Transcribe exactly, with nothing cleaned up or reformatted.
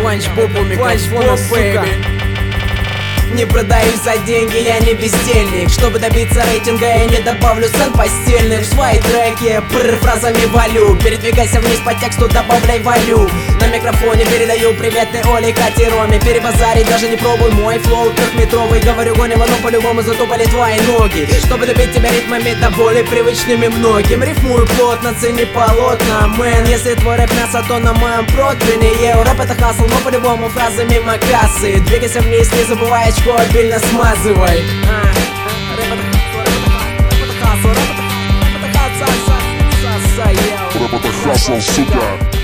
Спанч Боб у микрофона, сука. Не продаюсь за деньги, я не бездельник. Чтобы добиться рейтинга, я не добавлю сцен постельных. В свои треки прр, фразами валю. Передвигайся вниз по тексту, добавляй валю. На микрофоне передаю приветы Оле, Кате, Роме. Перебазарить даже не пробуй, мой флоу трехметровый. Говорю, гоним, оно по-любому затопали твои ноги. Чтобы добить тебя ритмами, да более привычными многим. Рифмую плотно, цени полотна, мэн. Если твой рэп мясо, то на моем противне. Еу, рэп это хасл, но по-любому фразы мимо кассы. Двигайся вниз, не забывай очко обильно смазывай. Рэп это хасл, сука.